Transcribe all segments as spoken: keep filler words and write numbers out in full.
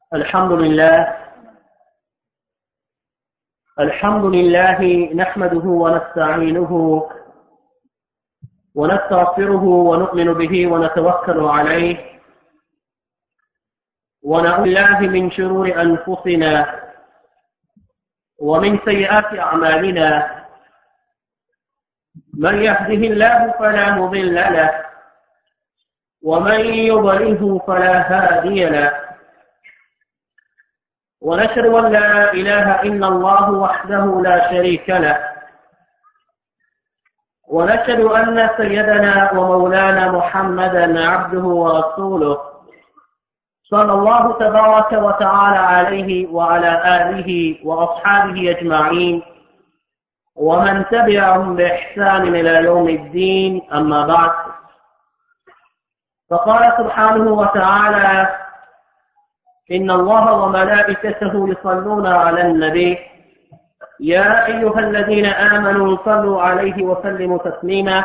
الحمد لله الحمد لله نحمده ونستعينه ونستغفره ونؤمن به ونتوكل عليه ونعوذ بالله من شرور أنفسنا ومن سيئات أعمالنا. من يهده الله فلا مضل له ومن يضلله فلا هادي له، ونشهد أن لا إله إلا الله وحده لا شريك له، ونشهد أن سيدنا ومولانا محمدا عبده ورسوله صلى الله تبارك وتعالى عليه وعلى آله وأصحابه أجمعين ومن تبعهم بإحسان إلى يوم الدين. أما بعد، فقال سبحانه وتعالى: إن الله وملائكته يصلون على النبي يا أيها الذين آمنوا صلوا عليه وسلموا تسليما.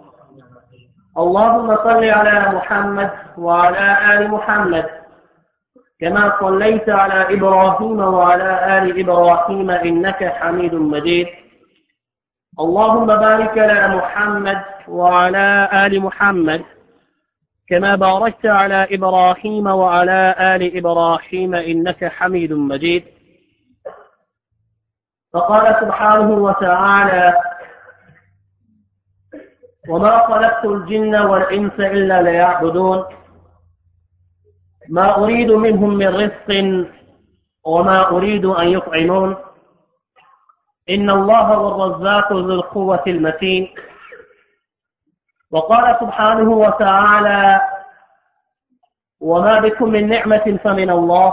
اللهم صل على محمد وعلى آل محمد كما صليت على إبراهيم وعلى آل إبراهيم إنك حميد مجيد. اللهم بارك على محمد وعلى آل محمد كما باركت على إبراهيم وعلى آل إبراهيم إنك حميد مجيد. فقال سبحانه وتعالى: وما خلقت الجن والإنس إلا ليعبدون ما أريد منهم من رزق وما أريد أن يطعمون إن الله هو الرزاق ذو القوة المتين. وقال سبحانه وتعالى: وما بكم من نعمة فمن الله.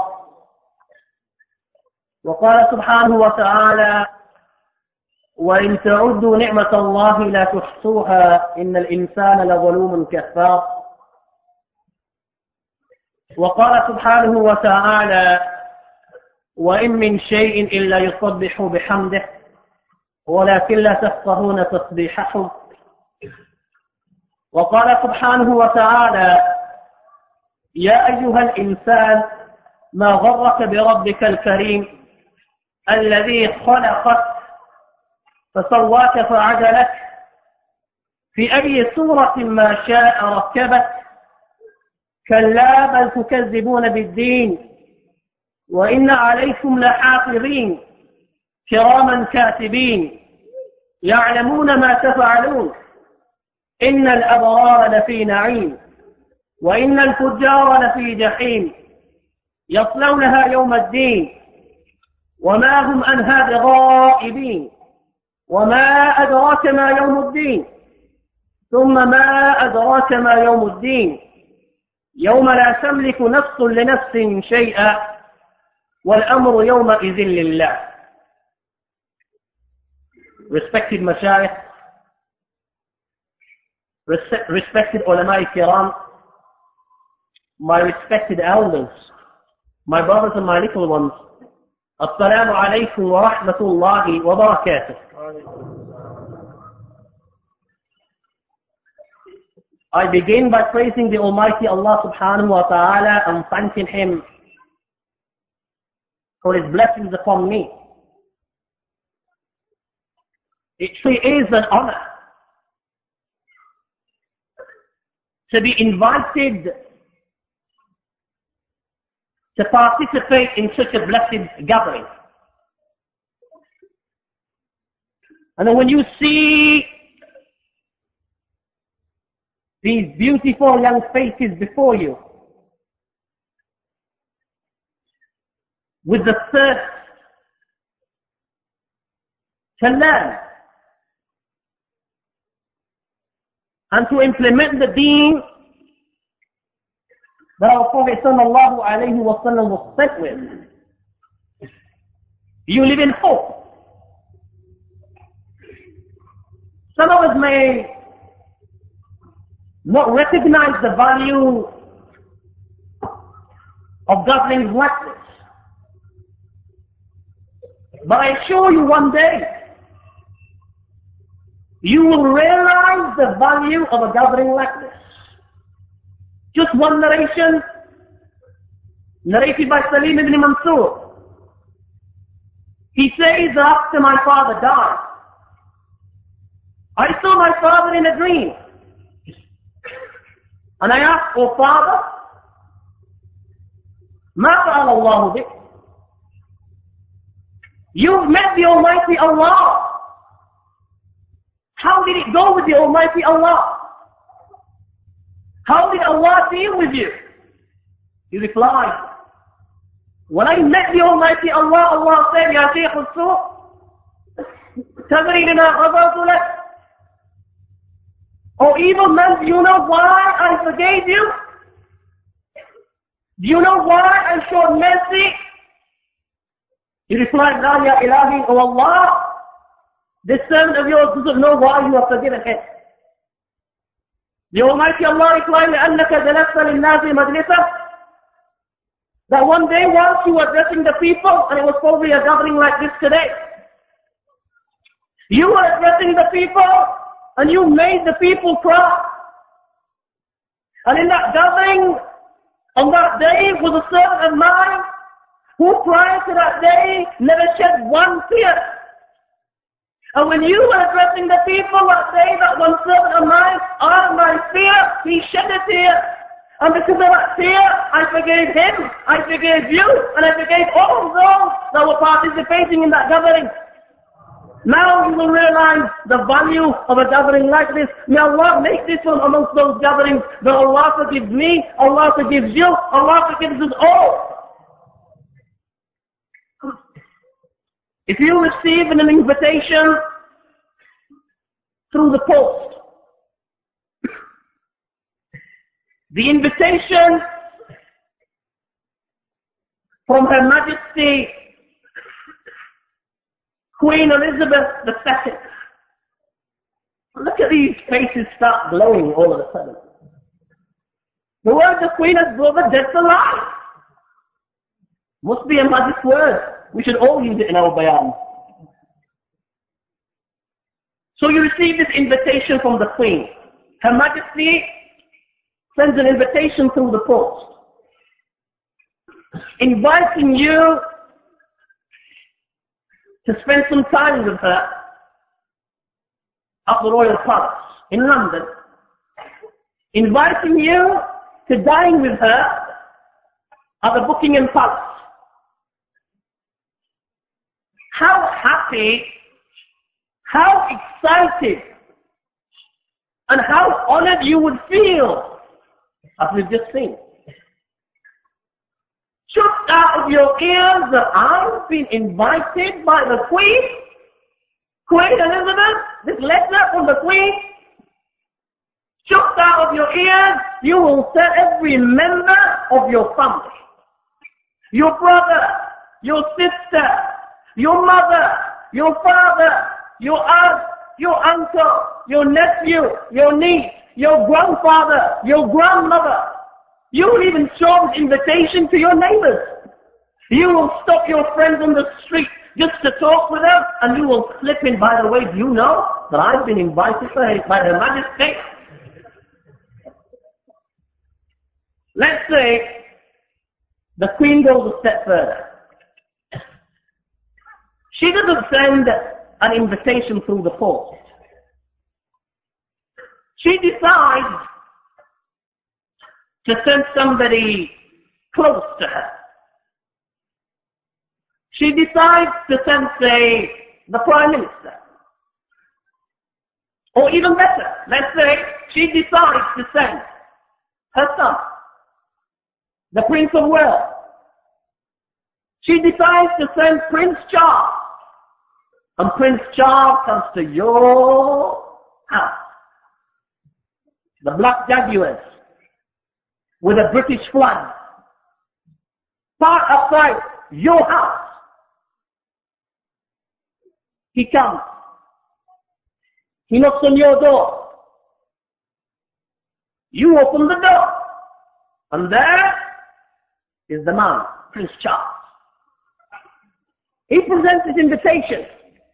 وقال سبحانه وتعالى: وإن تعدوا نعمة الله لا تحصوها إن الإنسان لظلوم كفار. وقال سبحانه وتعالى: وإن من شيء إلا يسبح بحمده ولكن لا تفقهون تسبيحهم. وقال سبحانه وتعالى: يا أيها الإنسان ما غرك بربك الكريم الذي خلقك فسواك فعدلك في أي صورة ما شاء ركبك. كلا بل تكذبون بالدين وإن عليكم لحافظين كراما كاتبين يعلمون ما تفعلون إن الأبرار لفي نعيم وإن الفجار لفي جحيم يصلونها يوم الدين وما هم عنها بغائبين. وما أدراك ما يوم الدين ثم ما أدراك ما يوم الدين يوم لا تملك نفس لنفس شيئا والأمر يومئذ لله. Respected Mashayikh, respected ulama kiram, my respected elders, my brothers and my little ones, Assalamu alaikum wa rahmatullahi wa barakatuh. I begin by praising the Almighty Allah subhanahu wa ta'ala and thanking Him for His blessings upon me. It truly is an honor to be invited to participate in such a blessed gathering. And then when you see these beautiful young faces before you, with the thirst to learn and to implement the deen that our Prophet sallallahu alayhi wa sallam was sent with, you live in hope. Some of us may not recognize the value of gatherings like this, but I assure you one day you will realize the value of a gathering like this. Just one narration narrated by Salim ibn Mansur. He says that after my father died, I saw my father in a dream. And I asked, oh father, ma fa'ala Allahu bik? You've met the Almighty Allah. How did it go with the Almighty Allah? How did Allah deal with you? He replied, when I met the Almighty Allah, Allah said, Ya Shaykh al-Suq, tadri lima ghafartu lak? Oh evil man, do you know why I forgave you? Do you know why I showed mercy? He replied, La ya ilahi, O Allah, this servant of yours doesn't know why you have forgiven him. The Almighty Allah replied, لأنك جلست للناس مجلسا, that one day whilst you were addressing the people, and it was probably a gathering like this today, you were addressing the people, and you made the people cry. And in that gathering, on that day, was a servant of mine, who prior to that day never shed one tear. And when you were addressing the people that day, that one servant of mine, out of my fear, he shed a tear. And because of that tear, I forgave him, I forgave you, and I forgave all of those that were participating in that gathering. Now you will realize the value of a gathering like this. May Allah make this one amongst those gatherings that Allah forgives me, Allah forgives you, Allah forgives us all. If you receive an invitation through the post, the invitation from Her Majesty Queen Elizabeth the Second. Look at these faces start glowing all of a sudden. The word the Queen has brought dead to life. Must be a magic word. We should all use it in our bayan. So you receive this invitation from the Queen. Her Majesty sends an invitation through the post, inviting you to spend some time with her at the Royal Palace in London, inviting you to dine with her at the Buckingham Palace. How happy, how excited, and how honored you would feel, as we've just seen. Shoot out of your ears that I've been invited by the Queen, Queen Elizabeth, this letter from the Queen. Shoot out of your ears, you will tell every member of your family, your brother, your sister, your mother, your father, your aunt, your uncle, your nephew, your niece, your grandfather, your grandmother. You will even show this invitation to your neighbors. You will stop your friends on the street just to talk with them, and you will slip in, by the way, do you know that I've been invited by Her Majesty? Let's say the Queen goes a step further. She doesn't send an invitation through the post. She decides to send somebody close to her. She decides to send, say, the Prime Minister. Or even better, let's say she decides to send her son, the Prince of Wales. She decides to send Prince Charles. And Prince Charles comes to your house. The Black Jaguars with a British flag. Parked outside your house. He comes. He knocks on your door. You open the door. And there is the man, Prince Charles. He presents his invitation.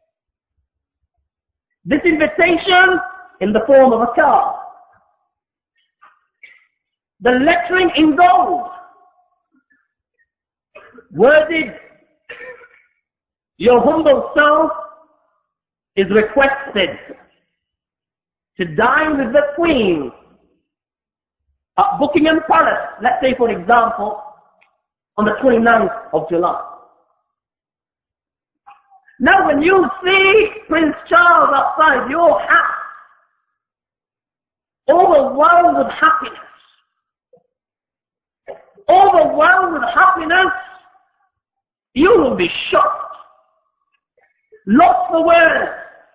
This invitation in the form of a card. The lettering in gold. worded, your humble self is requested to dine with the Queen at Buckingham Palace, let's say for example, on the twenty-ninth of July. Now when you see Prince Charles outside your house, overwhelmed with happiness, overwhelmed with happiness, you will be shocked, lost for words,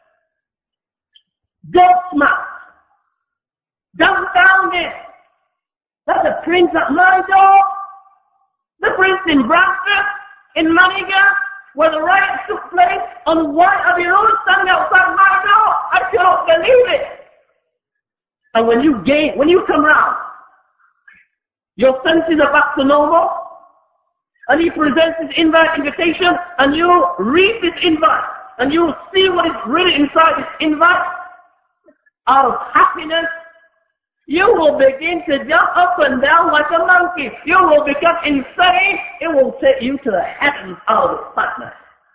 gobsmacked, dumbfounded. That's a prince at my door. The prince in Bradford, in Manningham, where the riots took place on White Abbey Road, standing outside my door. I cannot believe it. And when you gain, when you come round, your senses are back to normal, and he presents his invite invitation, and you read this invite, and you see what is really inside this invite. Out of happiness, you will begin to jump up and down like a monkey. You will become insane. It will take you to the heavens out of excitement.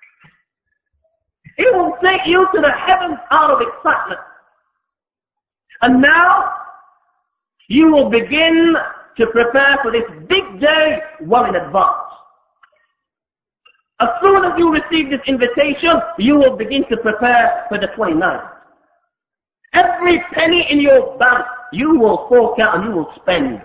It will take you to the heavens out of excitement. And now, you will begin to prepare for this big day well in advance. As soon as you receive this invitation, you will begin to prepare for the twenty-ninth. Every penny in your bank, you will fork out and you will spend.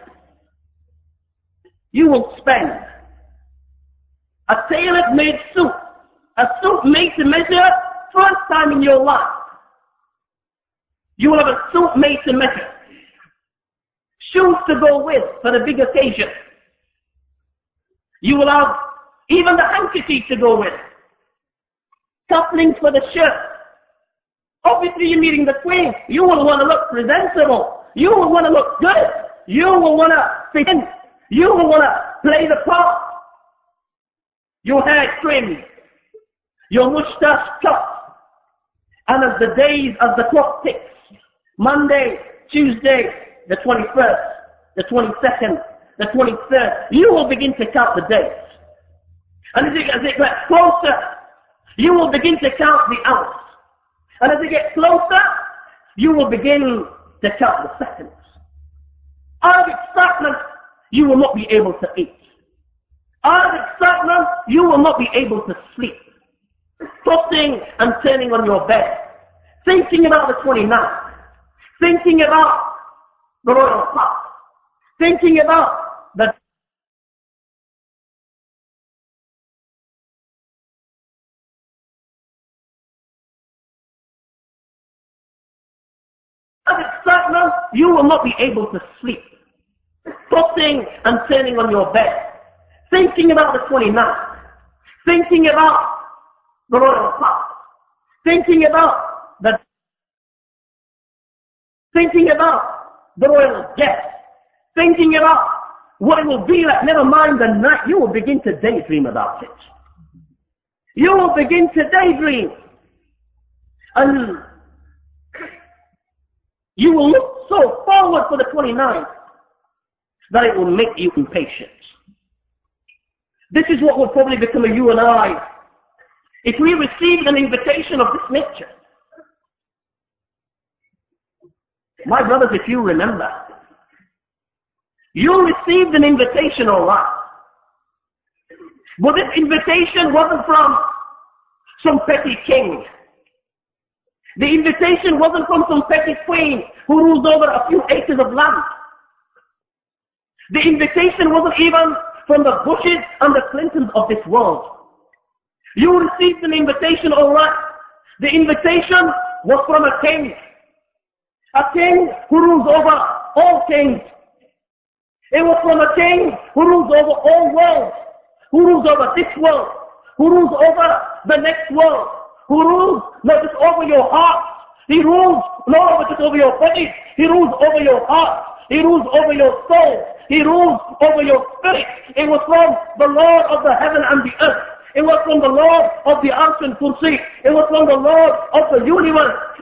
You will spend. A tailor-made suit, a suit made to measure, first time in your life. You will have a suit made to measure. Shoes to go with for the big occasion. You will have even the handkerchief to go with. Cufflinks for the shirt. Obviously you're meeting the Queen. You will want to look presentable. You will want to look good. You will want to fit in. You will want to play the part. Your hair trimmed. Your moustache cut. And as the days, as the clock ticks, Monday, Tuesday, the twenty-first, the twenty-second, the twenty-third, you will begin to count the days. And as it, as it gets closer, you will begin to count the hours. And as it gets closer, you will begin to count the seconds. Out of excitement, you will not be able to eat. Out of excitement, you will not be able to sleep. Tossing and turning on your bed, thinking about the twenty-ninth, thinking about the royal path, thinking about the Out of excitement, you will not be able to sleep. Tossing and turning on your bed, thinking about the twenty-ninth, thinking about the royal path, thinking about the thinking about the royal guest, thinking about what it will be like. Never mind the night, you will begin to daydream about it. You will begin to daydream, and you will look so forward for the twenty-ninth that it will make you impatient. This is what will probably become of you and I if we received an invitation of this nature. My brothers, if you remember, you received an invitation, all right. But this invitation wasn't from some petty king. The invitation wasn't from some petty queen who rules over a few acres of land. The invitation wasn't even from the Bushes and the Clintons of this world. You received an invitation, all right. The invitation was from a king. A king who rules over all kings. It was from a king who rules over all worlds. Who rules over this world. Who rules over the next world. Who rules not just over your heart. He rules not over just over your body. He rules over your heart. He rules over your soul. He rules over your spirit. It was from the Lord of the heaven and the earth. It was from the Lord of the Arsh and Kursi. It was from the Lord of the universe.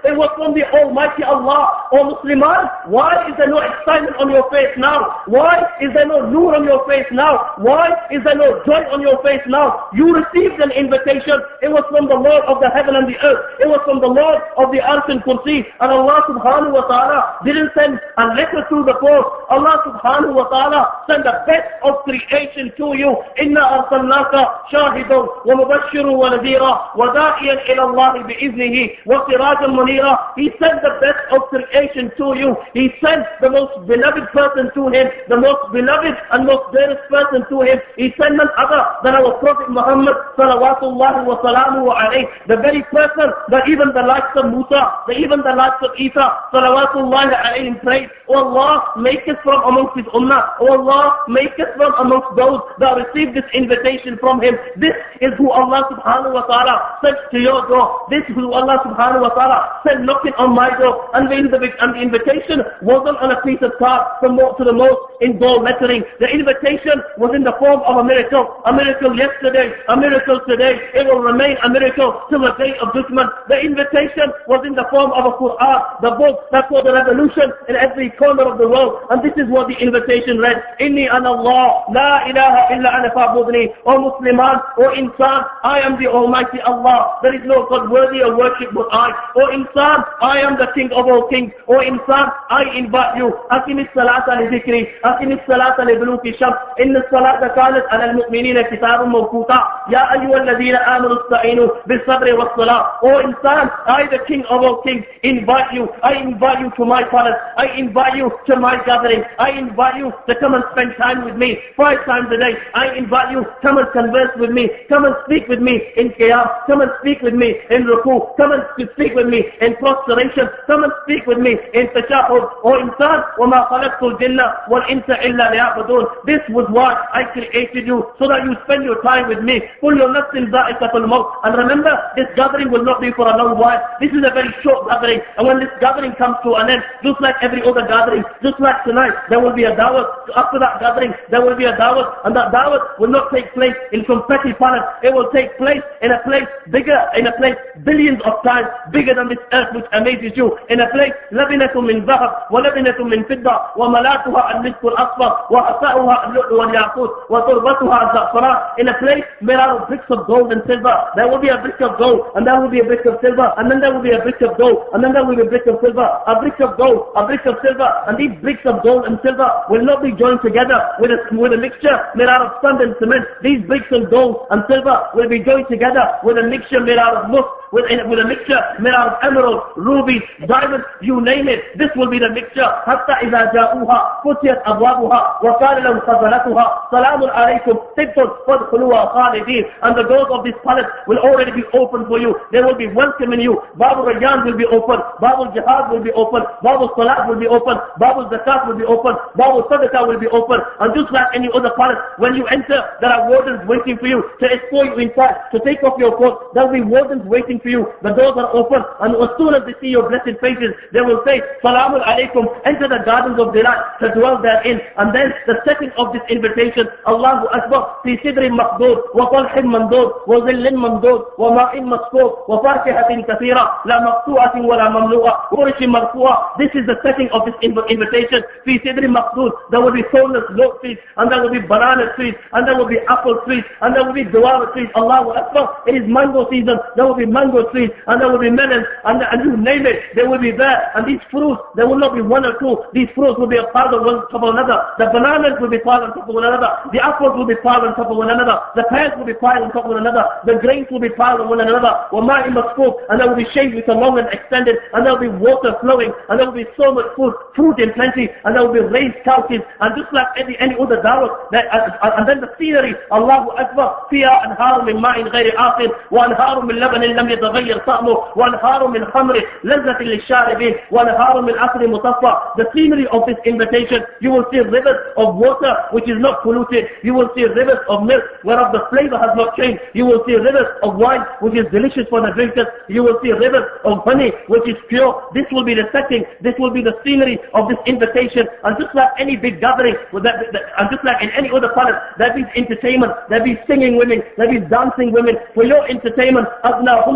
It was from the Almighty Allah. O Musliman, why is there no excitement on your face now? Why is there no nur on your face now? Why is there no joy on your face now? You received an invitation. It was from the Lord of the heaven and the earth. It was from the Lord of the Arsh and Kursi. And Allah subhanahu wa ta'ala didn't send a letter through the post. Allah subhanahu wa ta'ala sent the best of creation to you. Inna arsalnaka shahidan wa mubashshirun wa nadhira wa da'iyan ila Allah bi'iznihi wa sirajan munira. He sent the best of creation to you. He sent the most beloved person to him, the most beloved and most dearest person to him. He sent none other than our Prophet Muhammad salawatullahi wa salamuhu alayhi, the very person that even the likes of Musa, that even the likes of Isa salawatullahi alayhi prayed, O Allah, make us from amongst his ummah. O Allah, make us from amongst those that received this invitation from him. This is who Allah subhanahu wa ta'ala sent to your door. This is who Allah subhanahu wa ta'ala sent knocking on my door. And the, and the invitation wasn't on a piece of card from to the most in gold lettering. The invitation was in the form of a miracle. A miracle yesterday, a miracle today. It will remain a miracle till the day of judgment. The invitation was in the form of a Quran, the book that saw the revolution in every corner of the world. And this is what the invitation read. Inni ana Allah, la ilaha illa ana fa'budni. O Musliman, O insan, I am the Almighty Allah. There is no God worthy of worship but I. O insan, I am the King of all kings. O insan, I invite you. Aqimis salata li dhikri, aqimis salata li duluki shams, inna salata kanat ala al-mu'minina kitabun mawquta. Ya ayyuhal ladhina amanu ista'inu bis sabri was salah. O insan, I the King of all kings invite you. I invite you to my palace. I invite you to my gathering. I invite you to come and spend time with me five times a day. I invite you, come and converse with me. Come and speak with me in qiyam. Come and speak with me in ruku. Come and speak with me in prostration. Come and speak with me in tashahud. O insan, وَمَا خَلَقْتُ الْجِنَّ وَالْإِنسَ إِلَّا لِيَعْبُدُونَ. This was why I created you, so that you spend your time with me. قُلْ يَوْ نَفْسٍ ذَائِقَةُ الْمَوْتِ. And remember, this gathering will not be for a long while. This is a very short gathering. And when this gathering comes to an end, just like every other gathering, just like tonight, there will be a dawah. After that gathering, there will be a dawah. And that dawah will not take place in some petty palace. It will take place in a place bigger, in a place billions of times bigger than this earth, which amazes you. In a place, لَبِنَةٌ مِّن ذَهَبٍ وَلَبِنَةٌ مِّن فِضَّةٍ وَمَلَاتُهَا الْمِسْكُ الْأَصْفَرُ وَحَصَاؤُهَا اللُّؤْلُؤُ وَالْيَاقُوتُ وَتُرْبَتُهَا الزَّعْفَرَانُ. In a place made out of bricks of gold and silver. There will be a brick of gold, and there will be a brick of silver, and then there will be a brick of gold, and then there will be a brick of silver, a brick of gold, a brick of silver, and these bricks of gold and silver will not be joined together with a, with a mixture made out of sand and cement. These bricks of gold and silver will be joined together with a mixture made out of musk, with, with a mixture made out of emerald, rubies, diamonds, you name it. This will be the mixture. حتى إذا جاءوها فتحت أبوابها وقال لهم خزنتها سلام عليكم طبتم فادخلوها خالدين. And the doors of this palace will already be open for you. They will be welcoming you. Babul Rayyan will be open. Babul Jihad will be open. Babul Salat will be open. Babul Zakat will be open. Babul Sadaqah will be open. And just like any other palace, when you enter, there are wardens waiting for you to escort you inside, to take off your coat. There will be wardens waiting for you. The doors are open. And as soon as they see your blessed faces, they will say, Salamun alaykum, enter the gardens of delight to dwell therein. And then the setting of this invitation, Allahu Akbar, fi sidrin maqdood, wa talhin mandod, wa zillin mandod, wa ma'in masqood, wa fakihatin kathira, la maqtu'atin wa la mamnu'a, urishin marfu'a. This is the setting of this invitation. Fi sidrin maqdood, there will be thornless lotus trees, and there will be banana trees, and there will be apple trees, and there will be guava trees. Allahu Akbar, it is mango season, there will be mango trees, and there will be melons, and, and you name it, they will be there. And these fruits, there will not be one or two. These fruits will be a piled on one top of another. The bananas will be piled on top of one another. The apples will be piled on top of one another. The pears will be piled on top of one another. The grains will be piled on one another. وَمَاءٍ مَسْكُوبٍ. And there will be shades which are long and extended, and there will be water flowing, and there will be so much food, fruit in plenty, and there will be raised couches, and just like any, any other dawah, that, uh, and then the scenery, Allahu Akbar, فِيهَا أَنْهَارٌ مِّن مَاءٍ غَيْرِ آخِرٍ وَأَنْهَارٌ مِّن لَبَنٍ لَمْ يَتَغَيَّرْ طَعْمُهُ وَأَنْهَارٌ مِّنْ خَمْرٍ لَذَّةٍ لِلشَّارِبِينَ وَأَنْهَارٌ مِّنْ عَسَلٍ مُصَفًّى. The scenery of this invitation, you will see rivers of water which is not polluted. You will see rivers of milk whereof the flavor has not changed. You will see rivers of wine which is delicious for the drinkers. You will see rivers of honey which is pure. This will be the setting. This will be the scenery of this invitation. And just like any big gathering, with that, that, and just like in any other palace, there be entertainment, there be singing women, there be dancing women. For your entertainment, أَغْنَاهُنَّ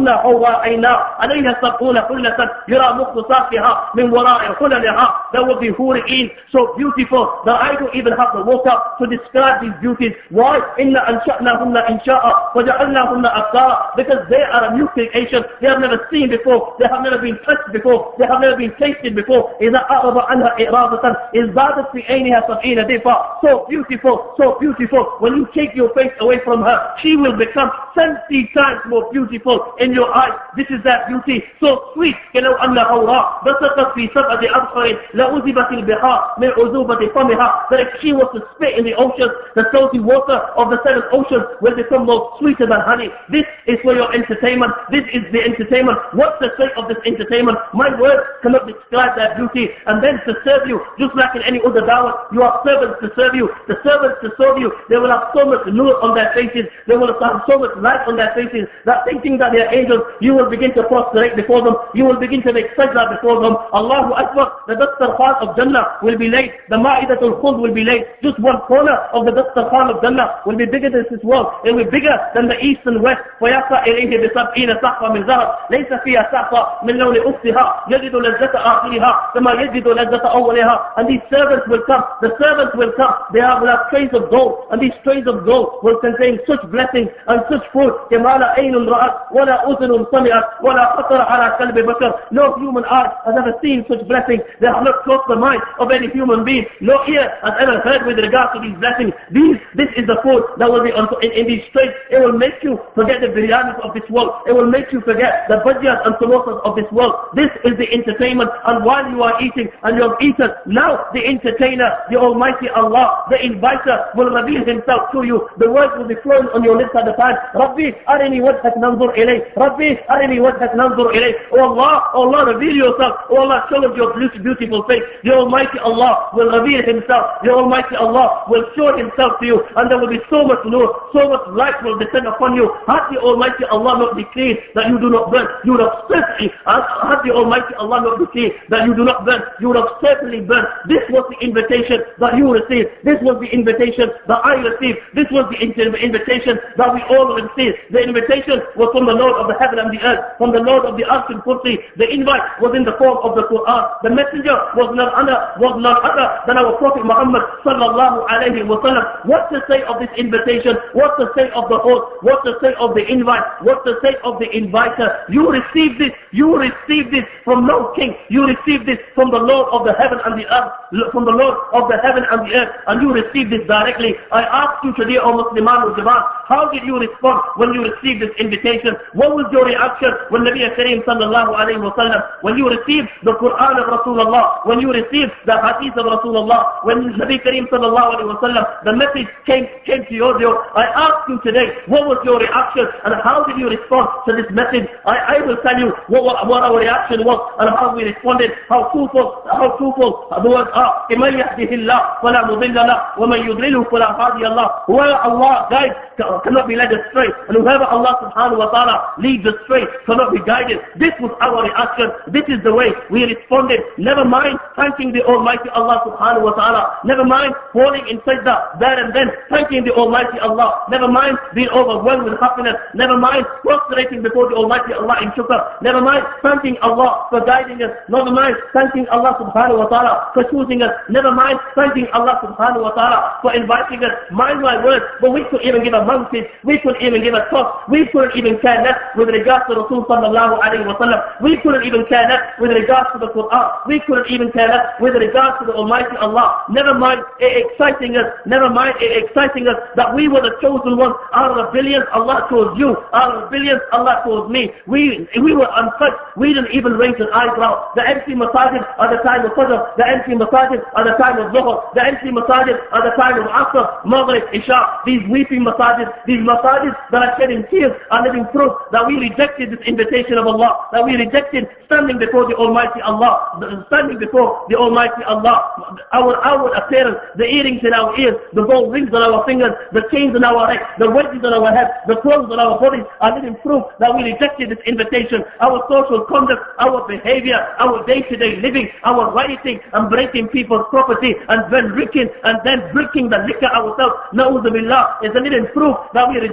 كأنهن حور عينا عليها سبعون حلة يرى مخ ساقها من وراء حللها. There will be hurricane so beautiful that I don't even have the water to describe these beauties. Why? إِنَّا أَنْشَأْنَاهُنَّ إِنْشَاءً وَجَعَلْنَاهُنَّ أَبْكَارًا. Because they are a new creation. They have never seen before. They have never been touched before. They have never been tasted before. إِذَا أَعْرَضَ عَنْهَا إِعْرَاضَةً إِزْدَادَتْ فِي عَيْنِهَا سَبْعِينَ ضِعْفًا. So beautiful, so beautiful. When you take your face away from her, she will become seventy times more beautiful in your eyes. This is that beauty, so sweet. كَلَوْ أَنَّ حَوْرَا بَسَقَتْ فِي سَبْعَةِ أَبْحُرٍ لَأُذِبَتِ الْبِحَارُ مِنْ عُذُوبَةِ فَمِهَا. That if she was to spit in the oceans, the salty water of the seven oceans will become more sweeter than honey. This is for your entertainment. This is the entertainment. What's the sake of this entertainment? My words cannot describe that beauty. And then to serve you, just like in any other dawah, you have servants to serve you. The servants to serve you, they will have so much nur on their faces. They will have so much light on their faces that thinking that they are angels, you will begin to prostrate before them. You will begin to make sajda before them. Allahu Akbar. The dastarkhan of Jannah will be laid. The ma'idatul khuld will be laid. Just one corner of the dastarkhan of Jannah will be bigger than this world. It will be bigger than the east and west. وَيَقَى إِلَيْهِ بِسَبْعِينَ سَحْفًا مِنْ ذَهَبٍ لَيْسَ فِيهَا سَحْفًا مِنْ لَوْنِ أُخْتِهَا يَجِدُ لَذَّةَ آخِرِهَا كَمَا يَجِدُ لَذَّةَ أَوَّلِهَا. And these servants will come. The servants will come. They have, will have trays of gold. And these trays of gold will contain such blessings and such fruit. كَمَا لَا عَيْنٌ رَأَتْ وَلَا أُذُنٌ سَمِعَتْ وَلَا خَطَرَ عَلَى قَلْبِ بَشَرٍ. No human eye has ever seen such blessings. They have not crossed the mind of any human being. No ear has ever heard with regard to these blessings. These, this is the food that will be on, in, in these trays. It will make you forget the biryanis of this world. It will make you forget the bhajiyas and samosas of this world. This is the entertainment. And while you are eating and you have eaten, now the entertainer, the Almighty Allah, the inviter will reveal himself to you. The words will be flowing on your lips at the time. Rabbi, arini wajhak nanzur ilayh. Rabbi, arini wajhak nanzur ilayh. Oh Allah, oh Allah, reveal yourself. Oh Allah, show us your beautiful face. The Almighty Allah will reveal himself. The Almighty Allah will show himself to you. And there will be so much nur, so much light will descend upon you. Had the Almighty Allah not decreed that you do not burn, you would have certainly, had the Almighty Allah not decreed that you do not burn, you would have certainly burned. This was the invitation that you received. This was the invitation that I received. This was the invitation that we all received. The invitation was from the Lord of the heaven and the earth, from the Lord of the Arsh and Kursi. The invite was in the form of the Quran. The messenger was none other, was none other than our Prophet Muhammad sallallahu alayhi wa sallam. What's the say of this invitation? What's the say of the host? What's the say of the invite? What's the say of the inviter? You receive this. You receive this from no king. You receive this from the Lord of the heaven and the earth, from the Lord of the heaven and the earth, and you receive this directly. I ask you today, O Musliman al Jamaat, how did you respond when you received this invitation? What was your reaction when Nabi Kareem sallallahu alayhi wa sallam, when you received the Quran of Rasulullah, when you received the Hadith of Rasulullah, when Nabi Kareem sallallahu alayhi wa sallam, the message came, came to your door? I ask you today, what was your reaction and how did you respond to this message? I, I will tell you what, what, what our reaction was and how we responded, how truthful, how truthful the words are. إِمَنْ يَهْدِهِ اللَّهُ فَلَا مُضِلَّ لَهُ وَمَنْ يُضْلِلْهُ فَلَا هَادِيَ لَهُ. Whoever Allah guides cannot be led astray, and whoever Allah subhanahu wa ta'ala leads astray cannot be guided. This was our reaction. This is the way we responded. Never mind thanking the Almighty Allah subhanahu wa ta'ala. Never mind falling in sajda there and then, thanking the Almighty Allah. Never mind being overwhelmed with happiness. Never mind prostrating before the Almighty Allah in shukr. Never mind thanking Allah for guiding us. Never mind thanking Allah subhanahu wa ta'ala for choosing us. Never mind thanking Allah subhanahu wa ta'ala for inviting us. Mind my words, but we couldn't even give a mountain. We couldn't even give a toss. We couldn't even care less with regards to Rasul sallallahu alayhi wa sallam. We couldn't even care less with regards to the Quran. We couldn't even care less with regards to the Almighty Allah. Never mind it exciting us. Never mind it exciting us that we were the chosen ones. Out of the billions, Allah chose you. Out of the billions, Allah chose me. We we were untouched. We didn't even raise an eyebrow. The empty masajid at the time of Fajr. The empty masajid at the time of Zuhr. The empty masajid at the time of Asr, Maghrib, Isha. These weeping masajid, these masajid that are shedding tears are living proof that we rejected this invitation of Allah. That we rejected standing before the Almighty Allah. Standing before the Almighty Allah. Our outward appearance, the earrings in our ears, the gold rings on our fingers, the chains on our necks, the wedges on our heads, the clothes on our bodies are living proof that we rejected this invitation. Our social conduct, our behavior, our day-to-day living, our writing and breaking people's property and then drinking and then drinking the liquor ourselves, na'udhu billah, is a living proof that we rejected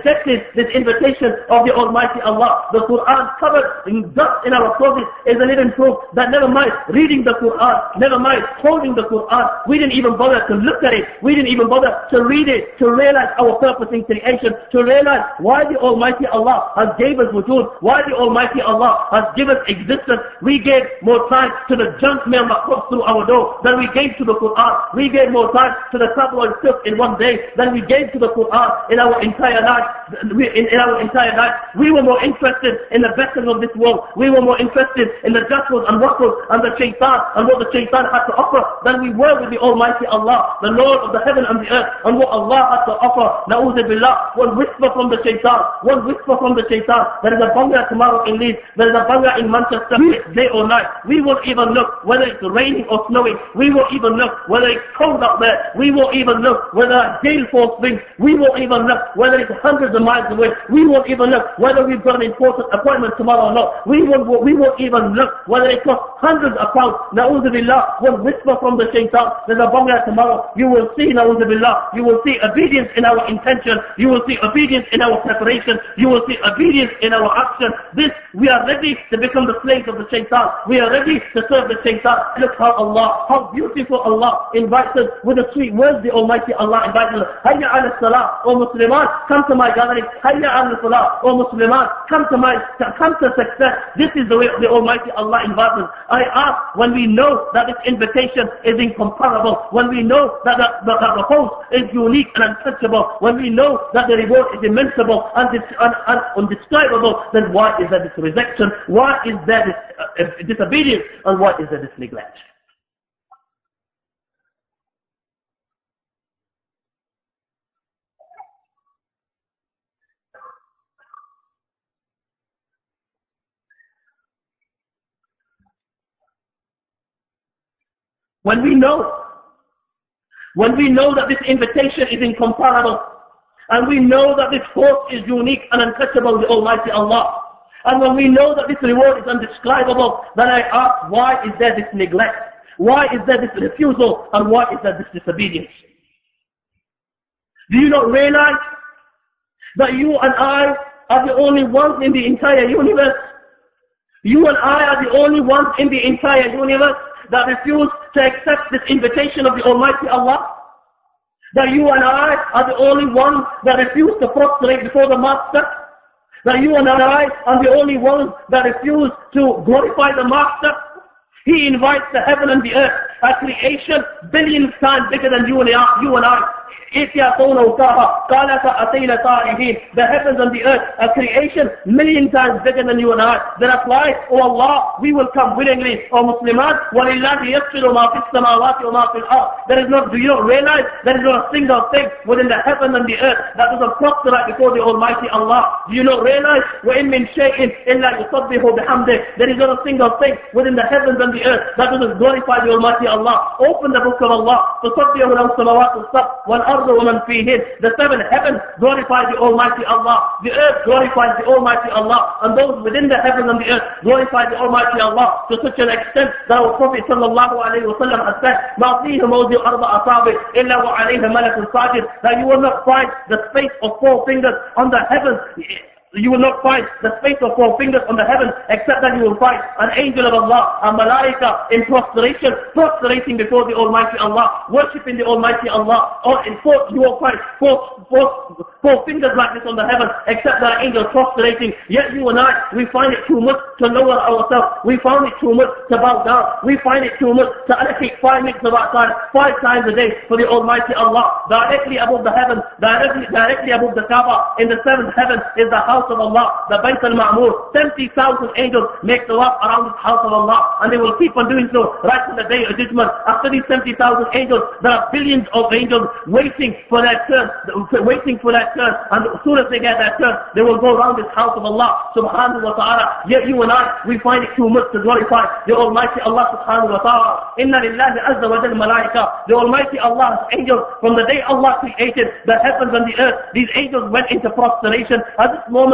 this invitation of the Almighty Allah. The Quran covered in dust in our clothes is a living proof that never mind reading the Quran, never mind holding the Quran, we didn't even bother to look at it, we didn't even bother to read it, to realize our purpose in creation, to realize why the Almighty Allah has gave us wujood, why the Almighty Allah has given us existence. We gave more time to the junk mail that comes through our door than we gave to the Quran. We gave more time to the tabloid stuff in one day than we gave to the Quran in our entire life. We, in, in our entire life, we were more interested in the blessings of this world. We were more interested in the jostles and waffles and the shaitan and what the shaitan had to offer than we were with the Almighty Allah, the Lord of the heaven and the earth, and what Allah had to offer. Na'udhu billah, one whisper from the shaitan, one whisper from the shaitan. There is a banga tomorrow in Leeds, there is a banga in Manchester, day or night. We won't even look whether it's raining or snowing. We won't even look whether it's cold up there. We won't even look whether a gale force winds. We won't even look whether it's hundreds of miles away. We won't even look whether we've got an important appointment tomorrow or not. We won't, we won't even look whether it costs hundreds of pounds. Na'udhu billah, one whisper from the shaitan. There's a banga tomorrow. You will see, na'udhu billah, you will see obedience in our intention. You will see obedience in our preparation. You will see obedience in our action. This, we are ready to become the slaves of the shaitan. We are ready to serve the shaitan. Look how Allah, how beautiful Allah invites us with the sweet words. The Almighty Allah invites us. Hayya ala salah, O Musliman, come to my gathering. Hayya ala salah, O Musliman, come to my, come to success. This is the way the Almighty Allah invites us. I ask, when we know that this invitation is incomparable, when we know that the, the, that the host is unique and untouchable, when we know that the reward is immensible and, dis, and, and undescribable, then why is there this rejection? Why is there this uh, disobedience? And why is there this neglect? When we know, when we know that this invitation is incomparable, and we know that this host is unique and untouchable, the Almighty Allah, and when we know that this reward is undescribable, then I ask, why is there this neglect? Why is there this refusal? And why is there this disobedience? Do you not realize that you and I are the only ones in the entire universe? You and I are the only ones in the entire universe that refuse to accept this invitation of the Almighty Allah? That you and I are the only ones that refuse to prostrate before the Master? That you and I are the only ones that refuse to glorify the Master? He invites the heaven and the earth, a creation billions times bigger than you and I. You and I. The heavens and the earth, a creation million times bigger than you and I. They reply, oh Allah, we will come willingly. O Musliman, there is not, do you not realize there is not a single thing within the heaven and the earth that doesn't prostrate before the Almighty Allah? Do you not realize وَإِن مِّن شَيْءٍ إِلَّا يُصَبِّحُ بِحَمْدِهِ? There is not a single thing within the heavens and the earth that doesn't glorify the Almighty Allah. Open the book of Allah. تُصَبِّحُ لَهُ السَّمَاوَاتُ السَّبْعُ وَالْأَرْضُ وَمَنْ فِيهِنَّ. The seven heavens glorify the Almighty Allah. The earth glorifies the Almighty Allah. And those within the heavens and the earth glorify the Almighty Allah to such an extent that our Prophet sallallahu alayhi wa sallam has said, مَا فِيهِ مَوْضِعُ أَرْبَعَ أَصَابِعٍ إِلَّا وَعَلَيْهِ مَلَكٌ سَاجِدٌ. That you will not find the space of four fingers on the heavens. You will not find the space of four fingers on the heavens except that you will find an angel of Allah, a malaika in prostration, prostrating before the Almighty Allah, worshipping the Almighty Allah. Or in four, you will find four, four, four fingers like this on the heavens except that an angel prostrating. Yet you and I, we find it too much to lower ourselves. We find it too much to bow down. We find it too much to allocate five minutes of our time, five times a day for the Almighty Allah. Directly above the heavens, directly, directly above the Kaaba, in the seventh heaven is the house of Allah, the Bayt al-Ma'mur. seventy thousand angels make the walk around this house of Allah, and they will keep on doing so right till the day of judgment. After these seventy thousand angels, there are billions of angels waiting for their turn, waiting for their turn, and as soon as they get their turn, they will go around this house of Allah subhanahu wa ta'ala. Yet you and I, we find it too much to glorify the Almighty Allah subhanahu wa ta'ala. Inna lillahi azza wa jal malaika. The Almighty Allah's angels, from the day Allah created the heavens and the earth, these angels went into prostration. At this moment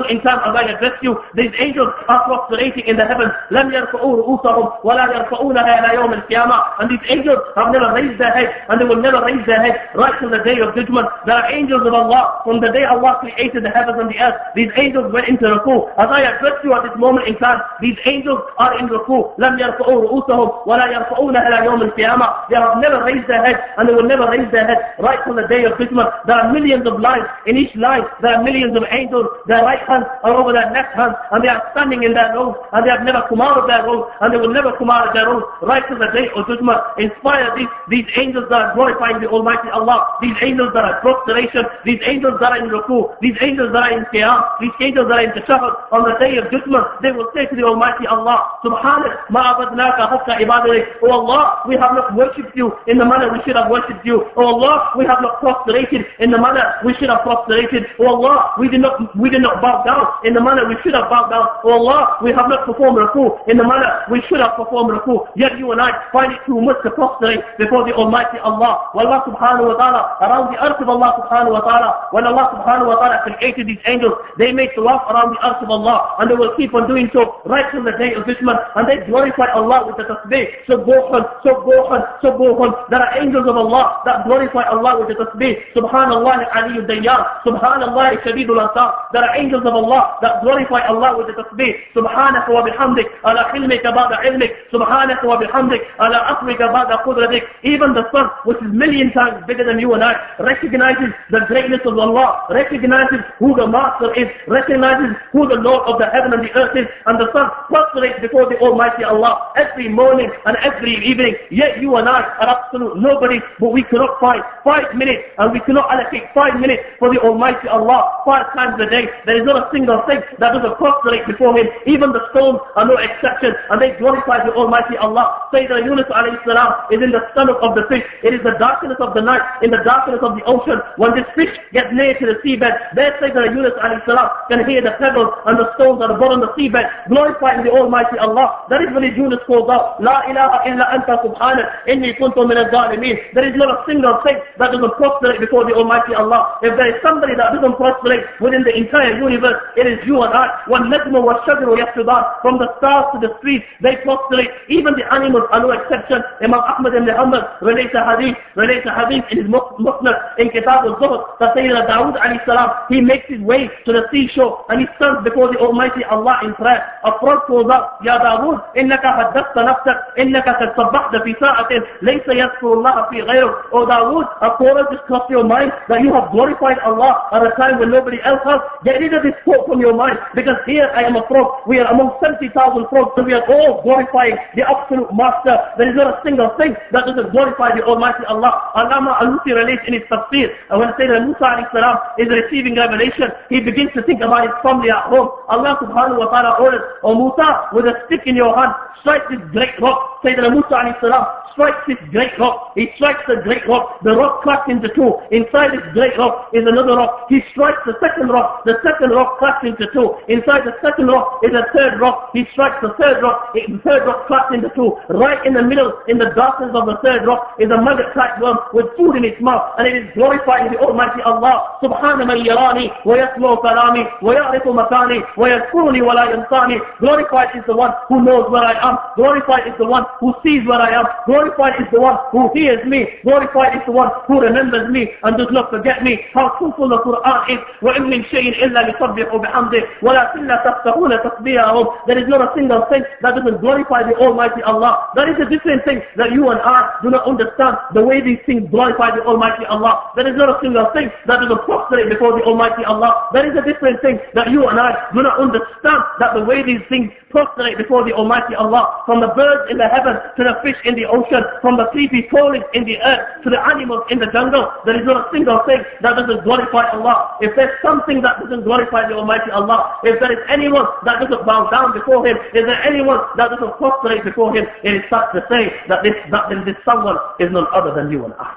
moment in time as I address you, these angels are prostrating in the heavens. لَمْ يَرْفَعُوا رُؤُوسَهُمْ وَلَا يَرْفَعُونَهَا إِلَى يَوْمِ الْقِيَامَةِ. And these angels have never raised their head, and they will never raise their head right till the day of judgment. There are angels of Allah. From the day Allah created the heavens and the earth, these angels went into ruku. As I address you at this moment in time, these angels are in ruku. لَمْ يَرْفَعُوا رُؤُوسَهُمْ وَلَا يَرْفَعُونَهَا إِلَى يَوْمِ الْقِيَامَةِ. They have never raised their head, and they will never raise their head right till the day of judgment. There are millions of lines. In each line, there are millions of angels. Their right hands are over their left hands, and they are standing in their rows, and they have never come out of their rows, and they will never come out of their rows right till the day of judgment. Inspire these, these angels that are glorifying the Almighty Allah, these angels that are prostration, these angels that are in ruku, these angels that are in qiyam, these angels that are in tashahhud. On the day of judgment, they will say to the Almighty Allah, Subhanak, ma abadnaka haqqa ibadatik. Oh Allah, we have not worshipped you in the manner we should have worshipped you. Oh Allah, we have not prostrated in the manner we should have prostrated. Oh Allah, we did not we did not bow down in the manner we should have bowed down. Oh Allah, we have not performed ruku in the manner we should have performed ruku. Yet you and I find it too much to prostrate before the Almighty Allah. Well, Allah subhanahu wa ta'ala, around the earth of Allah subhanahu wa ta'ala, when Allah subhanahu wa ta'ala created these angels, they made tawaf around the earth of Allah, and they will keep on doing so right till the day of judgment, and they glorify Allah with the tasbih. Subbuhan, subbuhan, subbuhan. There are angels of Allah that glorify Allah with the tasbih. Subhanallah aliyyud dayyan, Subhanallah shadidul asar. There are angels of Allah that glorify Allah with the tasbih. Subhanaka wa bihamdik, ala hilmika ba'da ilmik, Subhanaka wa bihamdik, ala aqrika ba'da qudratik. Even the sun, which is million times bigger than you and I, recognizes the greatness of Allah, recognizes who the Master is, recognizes who the Lord of the heaven and the earth is, and the sun prostrates before the Almighty Allah every morning and every evening. Yet you and I are absolute nobody, but we cannot find five minutes, and we cannot allocate five minutes for the Almighty Allah five times a day. There is not a single thing that doesn't prostrate before Him. Even the stones are no exception, and they glorify the Almighty Allah. Sayyidina Yunus alayhi salam is in the stomach of the fish. It is the darkness of the night, in the darkness of the ocean. When this fish gets near to the seabed, there Sayyidina Yunus alayhi salam can hear the pebbles and the stones that are brought on the seabed, glorifying the Almighty Allah. That is when Yunus calls out, La ilaha illa anta subhanak, inni kuntu min al-zalimin. There is not a single thing that doesn't prostrate before the Almighty Allah. If there is somebody that doesn't prostrate within the entire universe, it is you and I. وَالنَّجْمُ وَالشَّجْرُ يَسْجُدَانِ. From the stars to the trees, they prostrate. Even the animals are no exception. Imam Ahmad ibn Hanbal relates a hadith, relates a hadith in his Musnad, in Kitab al-Zuhd, that Sayyidina Dawood alayhi salam, he makes his way to the seashore, and he stands before the Almighty Allah in prayer. A frog calls out, Ya Dawood, إِنَّكَ حَدَّثْتَ نَفْسَكَ إِنَّكَ قَدْ صَبَّحْتَ فِي سَاعَةٍ لَيْسَ يَذْكُرُ اللَّهَ فِي غَيْرِهِ. O Dawood, a chorus just crossed your mind that you have glorified Allah at a time when nobody else has. Get rid of this quote from your mind, because here I am a frog. We are among seventy thousand frogs, so we are all glorifying the absolute Master. There is not a single thing that doesn't glorify the Almighty Allah. Allama Alusi relates in his tafsir, and when Sayyidina Musa alayhi salam is receiving revelation, he begins to think about his family at home. Allah subhanahu wa ta'ala orders, O Musa, with a stick in your hand, strike this great rock. Sayyidina Musa alayhi salam strikes this great rock. He strikes the great rock. The rock cracks into two. Inside this great rock is another rock. He strikes the second rock. The second rock cracks into two. Inside the second rock is a third rock. He strikes the third rock. The third rock cracks into two. Right in the middle, in the darkness of the third rock, is a maggot-like worm with food in its mouth, and it is glorifying the Almighty Allah. Subhana man yarani wa yasma'u kalami wa ya'rifu makani wa yadhkuruni wa la yansani. Glorified is the one who knows where I am. Glorified is the one who sees where I am. Glorified is the one who hears me. Glorified is the one who remembers me and does not forget me. How truthful the Quran is. وَإِن مِّن شَيْءٍ إِلَّا يُسَبِّحُ بِحَمْدِهِ وَلَكِنْ لَا تَفْقَهُونَ تَسْبِيحَهُمْ. There is not a single thing that doesn't glorify the Almighty Allah. That is a different thing that you and I do not understand the way these things glorify the Almighty Allah. There is not a single thing that doesn't prostrate before the Almighty Allah. That is a different thing that you and I do not understand, that the way these things prostrate before the Almighty Allah. From the birds in the heaven to the fish in the ocean, from the creepy crawling in the earth to the animals in the jungle, there is not a single thing that doesn't glorify Allah. If there's something that doesn't glorify the Almighty Allah, if there is anyone that doesn't bow down before Him, is there anyone that doesn't prostrate before Him, it is such to say that this, that this someone is none other than you and I.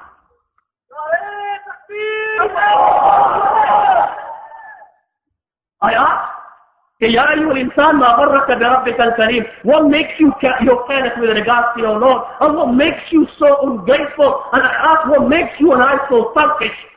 I ask, Ya ayyuhal insan ma gharraka bi rabbikal kareem. What makes you your careless with regards to your Lord? And what makes you so ungrateful? And I ask, what makes you and I so selfish?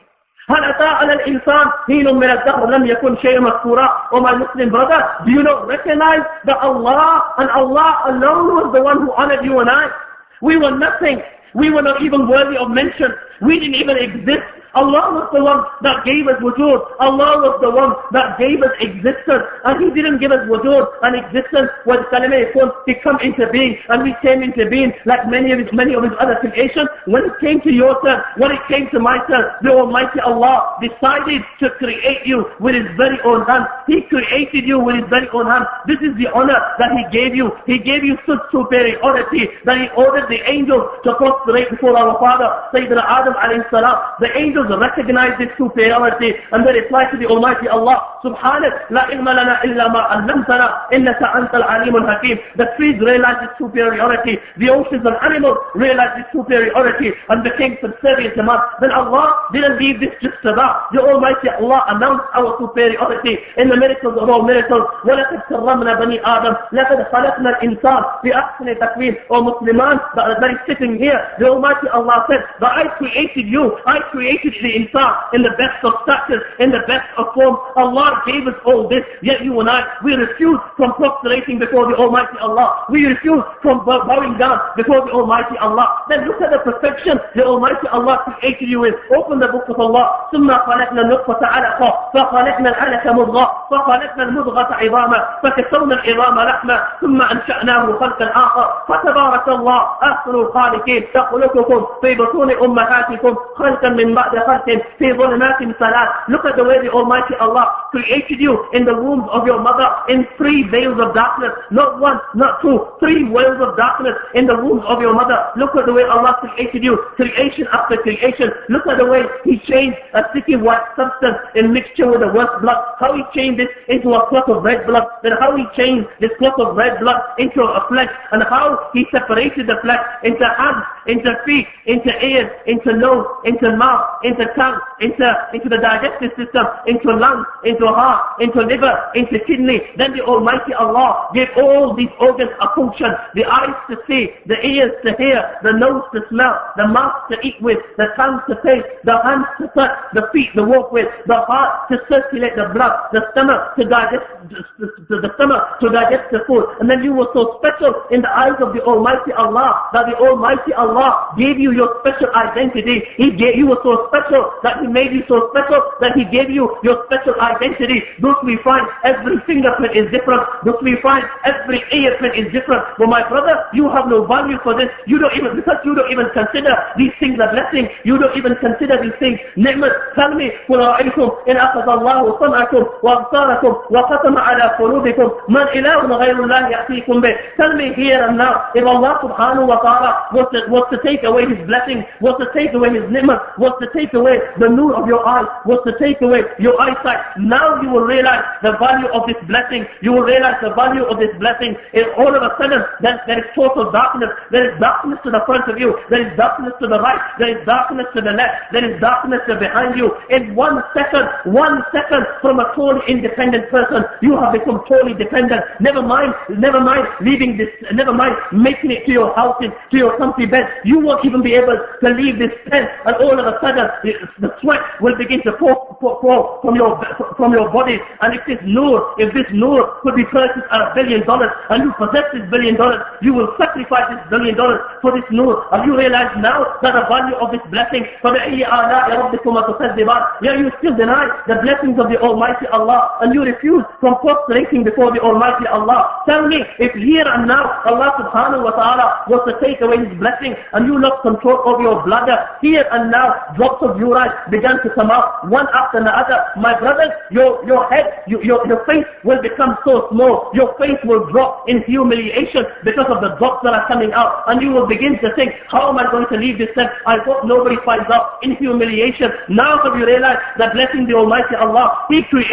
هل أتى على الإنسان حين من الدهر لم يكن شيء مذكورا. Oh my Muslim brother, do you not recognize that Allah and Allah alone was the one who honored you and I? We were nothing. We were not even worthy of mention. We didn't even exist. Allah was the one that gave us wujud. Allah was the one that gave us existence. And He didn't give us wujud and existence when kalima yakun, He come into being. And we came into being like many of His, many of His other creations. When it came to your turn, when it came to my turn, the Almighty Allah decided to create you with His very own hand. He created you with His very own hand. This is the honor that He gave you. He gave you such superiority that He ordered the angels to prostrate before our Father, Sayyidina Adam alayhi salam. The angels recognize this superiority and they reply to the Almighty Allah, Subhanak, la ilma lana illa ma allamtana, innaka anta al-alim al-hakim. The trees realize this superiority, the oceans and animals realize this superiority and became subservient to man. Then Allah didn't leave this just to that. The Almighty Allah announced our superiority in the miracles of all miracles. وَلَقَدْ كَرَّمْنَا بَنِي آدَمَ لَقَدْ خَلَقْنَا الْإِنسَانَ بِأَحْسَنِ تَقْوِيمٍ. O Musliman that is sitting here, the Almighty Allah said that I created you, I created the insan in the best of stature, in the best of form. Allah gave us all this, yet you and I, we refuse from prostrating before the Almighty Allah. We refuse from bowing down before the Almighty Allah. Then look at the perfection the Almighty Allah created you with. Open the book of Allah. ثم خلقنا النطفة علقة فخلقنا العلقة مضغة فخلقنا المضغة عظاما فكسونا العظام لحما ثم أنشأناه خلقا آخر فتبارك الله أحسن الخالقين يخلقكم في بطون أمهاتكم خلقا من بعد خلق في ظلمات ثلاث. Look at the way the Almighty Allah created you in the womb of your mother in three veils of darkness. Not one, not two, three veils of darkness in the womb of your mother. Look at the way Allah created you, creation after creation. Look at the way He changed a sticky white substance in mixture with the worst blood. How He changed this into a clot of red blood. Then how He changed this clot of red blood into a flesh. And how He separated the flesh into hands, into feet, into ears, into nose, into mouth, into tongue, into, into the digestive system, into lungs, into heart, into liver, into kidney. Then the Almighty Allah gave all these organs a function. The eyes to see, the ears to hear, the nose to smell, the mouth to eat with, the tongue to taste, the hands to touch, the feet to walk with, the heart to circulate the blood, the stomach to digest the, the stomach to digest the food. And then you were so special in the eyes of the Almighty Allah that the Almighty Allah gave you your special identity. He gave you were so special that He made you so special that He gave you your special identity. Thus we find every fingerprint is different. Thus we find every earprint is different. But my brother, you have no value for this. You don't even, because you don't even consider these things a blessing. You don't even consider these things ni'mat. Tell me, قُلْ رَأَيْتُمْ إِنْ أَخَذَ اللَّهُ صَمْعَكُمْ وَأَبْصَارَكُمْ وَخَتَمَ عَلَى قُلُوبِكُمْ مَنْ إِلَهٌ غَيْرُ اللَّهِ يَأْتِيكُمْ بِهِ. Tell me here and now, if Allah subhanahu wa ta'ala was to, was to take away His blessing, was to take away His ni'mat, was to take away the nur of your eyes, was to take away your eyesight, now you will realize the value of this blessing. You will realize the value of this blessing. And all of a sudden, there, there is total darkness. There is darkness to the front of you. There is darkness to the right. There is darkness to the left. There is darkness to behind you. In one second, one second from a totally independent person, you have become totally dependent. Never mind, never mind leaving this, never mind making it to your house, to your comfy bed. You won't even be able to leave this tent, and all of a sudden, the, the sweat will begin to pour, pour, pour from your from your body. And if this nur, if this nur could be purchased at a billion dollars, and you possess this billion dollars, you will sacrifice this billion dollars for this nur. And you realize now that the value of this blessing, فَبِأَيِّ آلَاءِ رَبِّكُمَا تُكَذِّبَانِ. Yeah, you still deny the blessings of the Almighty Allah, and you refuse from prostrating before the Almighty Allah. Tell me, if here and now Allah subhanahu wa ta'ala was to take away His blessing, and you lost control of your bladder, here and now drops of urine began to come out one after another. My brothers, your your head, you, your your face will become so small. Your face will drop in humiliation because of the drops that are coming out, and you will begin to think, how am I going to leave this tent? I hope nobody finds out. In humiliation. Now have you realized that blessing the Almighty Allah, He created you in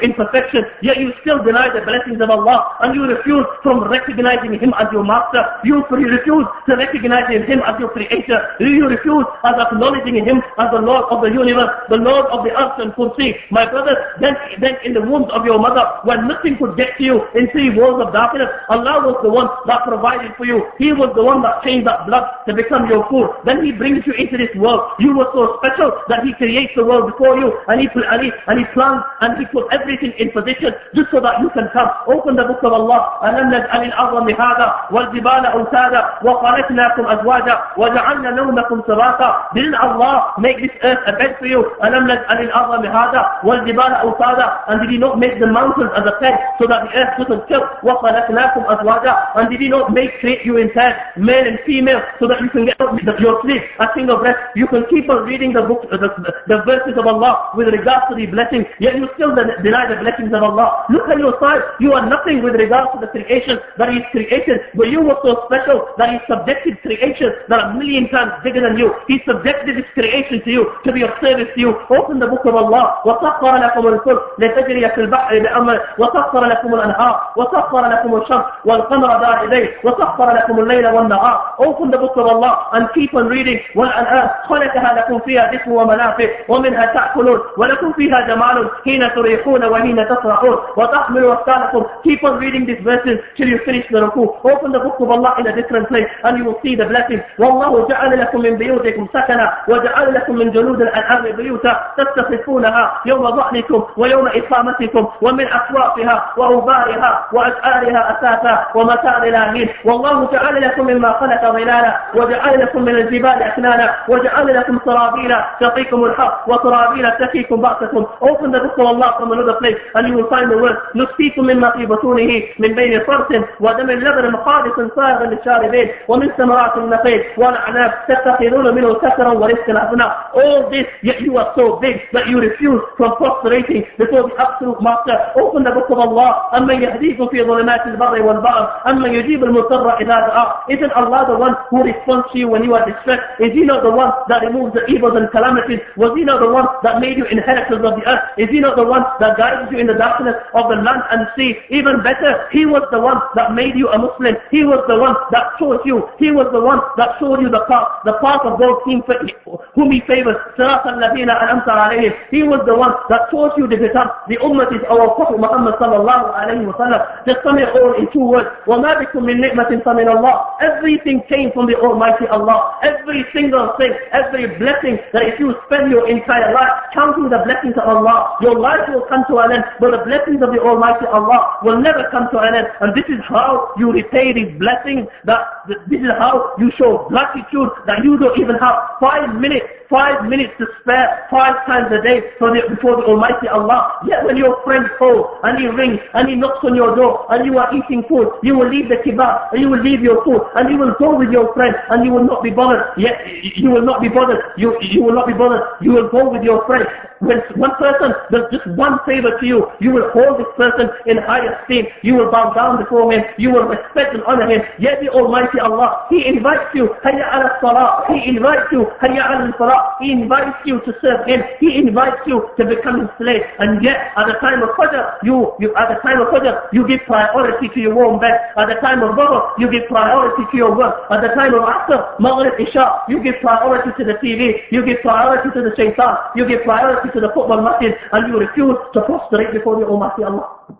imperfection, yet you still deny the blessings of Allah, and you refuse from recognizing Him as your master. You refuse to recognize Him as your creator. You refuse as acknowledging Him as the Lord of the universe, the Lord of the earth and kursi. My brothers, then, then in the wombs of your mother, when nothing could get to you in three walls of darkness, Allah was the one that provided for you. He was the one that changed that blood to become your food. Then He brings you into this world. You were so special that He creates the world before you, and He and He, and he plans and He put everything in position just so that you can come. Open the book of Allah. أَلَمْ نَجْعَلِ الْأَرْضَ مِهَادًا وَالْجِبَالَ أَوْتَادًا وَخَلَقْنَاكُمْ أَزْوَاجًا وَجَعَلْنَا نَوْمَكُمْ سُبَاتًا. Didn't Allah make this earth a bed for you? أَلَمْ نَجْعَلِ الْأَرْضَ مِهَادًا وَالْجِبَالَ أَوْتَادًا. And did He not make the mountains as a bed so that the earth doesn't tilt? وَخَلَقْنَاكُمْ أَزْوَاجًا. And did He not make create you in pairs, male and female, so that you can get up with your sleep a thing of rest? You can keep on reading the book, the, the, the verses of Allah with regards to the blessings, yet you still deny the blessings of Allah. Look at your side. You are nothing with regards to the creation that He's created, but you were so special that He subjected creation that are a million times bigger than you. He subjected this creation to you, to be of service to you. Open the book of Allah. وَسَخَّرَ لَكُمُ الْفُلْكَ لِتَجْرِيَ فِي الْبَحْرِ بِأَمْرِهِ وَسَخَّرَ لَكُمُ الْأَنْهَارَ وَسَخَّرَ لَكُمُ الشَّمْسَ وَالْقَمَرَ دَائِبَيْنِ وَسَخَّرَ لَكُمُ اللَّيْلَ وَالنَّهَارَ. Open the book of Allah and keep on reading. وَالْأَنْهَارَ خَلَقَهَا لَكُمْ فِيهَا دِفْءٌ وَمَنَافِعُ وَمِنْهَا تَأْكُلُونَ وَلَكُمْ فِيهَا جَمَالٌ حِينَ تُرِيحُونَ وَحِينَ تَسْرَحُونَ وَتَحْمِلُوا أَثْقَالَكُمْ. Keep on reading these verses till you finish the ruku. Open the book of Allah in a different place and you will see the blessings. وَاللَّهُ جَعَلَ لَكُم مِّن بِيُوتِكُمْ سَكَنًا وَجَعَلَ لَكُم مِّن جُلُودِ الْأَنْعَامِ بُيُوتًا تَسْتَخِفُونَهَا يَوْمَ ظَعْنِكُمْ وَيَوْمَ إِقَامَتِكُمْ وَمِنْ أَصْوَافِهَا وَأَوْبَارِهَا وَأَشْعَارِهَا أَثَاثًا وَمَتَاعًا إِلَىٰ حِينٍ. وَاللَّهُ جَعَلَ لَكُم مِّمَّا خَلَقَ ظِلَالًا وَجَعَلَ لَكُم مِّنَ الْجِبَالِ أَكْنَانًا وَجَعَلَ لَكُمْ سَرَابِيلَ تَقِيكُمُ الْحَرَّ وَسَرَابِيلَ تَقِيكُمْ بَأْسَكُمْ. Open the book of Allah from another place and you will find the word نُسْقِيكُم مِّمَّا فِي بُطُونِهِ مِن بَيْنِ فَرْثٍ وَدَمٍ لَبَنٍ خَالِصٍ صَائِغًا لِلشَّارِبِينَ وَمِن ثَمَرَاتِ النَّخِيلِ وَالْأَعْنَابِ تَتَّخِذُونَ مِنْهُ سَكَرًا وَرِزْقًا حَسَنًا. All this, yet you are so big that you refuse from prostrating before the absolute master. Open the book of Allah. أَمَّنْ يَهْدِيكُمْ فِي ظُلُمَاتِ الْبَرِّ وَالْبَحْرِ أَمَّنْ يُجِيبُ الْمُضْطَرَّ إِذَا دَعَاهُ. Isn't Allah the one who responds to you when you are distressed? Is He not the one that removes the evils and calamities? Was He not the one that made you inheritors of the earth? Is He not the one that guides you in the darkness of the land and sea? Even better, He was the one that made you a Muslim. He was the one that chose you. He was the one that showed you the path, the path of those whom He favors. صراط الذين أنعمت عليهم. He was the one that chose you to become the ummah of our Prophet Muhammad sallallahu alayhi wa sallam. Just sum it all in two words. وَمَا بِكُم مِّن نِعْمَةٍ فَمِنَ اللَّهِ. Everything came from the Almighty Allah. Every single thing, every blessing, that if you spend your entire life counting the blessings of Allah, your life will come to an end, but the blessings of the Almighty Allah will never come to an end. And this is how you repay these blessings, that this is how you show gratitude, that you don't even have five minutes Five minutes to spare five times a day for the, before the Almighty Allah. Yet when your friend calls and he rings and he knocks on your door and you are eating food, you will leave the kebab and you will leave your food and you will go with your friend and you will not be bothered. Yet you will not be bothered. You, you will not be bothered. You will go with your friend. When one person does just one favor to you, you will hold this person in high esteem. You will bow down before him. You will respect and honor him. Yet the Almighty Allah, He invites you. Hayya ala salah. He invites you. Hayya ala salah. He invites you to serve Him. He invites you to become His slave. And yet, at the time of Fajr, you, you at the time of Fajr, you give priority to your warm bed. At the time of Dhuhr, you give priority to your work. At the time of Asr, Maghrib, Isha, you give priority to the T V. You give priority to the Shaitan. You give priority to the football matches, and you refuse to prostrate before the Almighty Allah.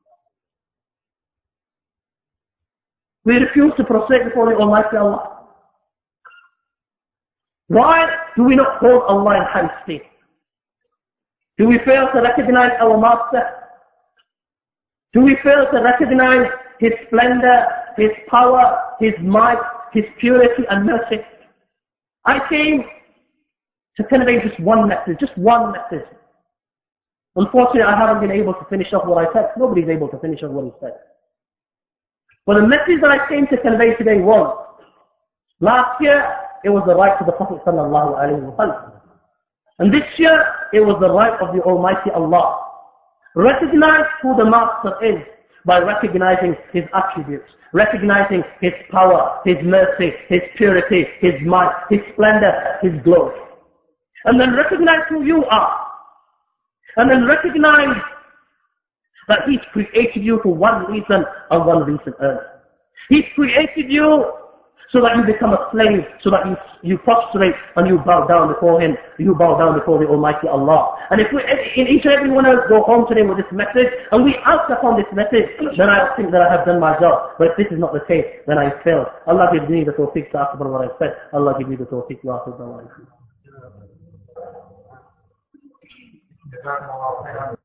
We refuse to prostrate before the Almighty Allah. Why do we not hold Allah in high esteem? Do we fail to recognize our Master? Do we fail to recognize His splendor, His power, His might, His purity and mercy? I came to convey just one message, just one message. Unfortunately, I haven't been able to finish off what I said. Nobody's able to finish off what he said. But the message that I came to convey today was, last year, it was the right of the Prophet sallallahu alaihi wasallam. And this year, it was the right of the Almighty Allah. Recognize who the Master is by recognizing His attributes, recognizing His power, His mercy, His purity, His might, His splendor, His glory. And then recognize who you are. And then recognize That He's created you for one reason and one reason only. He's created you so that you become a slave, so that you, you prostrate and you bow down before Him, you bow down before the Almighty Allah. And if we, in each and every one of us go home today with this message, and we act upon this message, then I think that I have done my job. But if this is not the case, then I failed. Allah give me the tawfiq to ask about what I said. Allah give me the tawfiq to ask about what I said.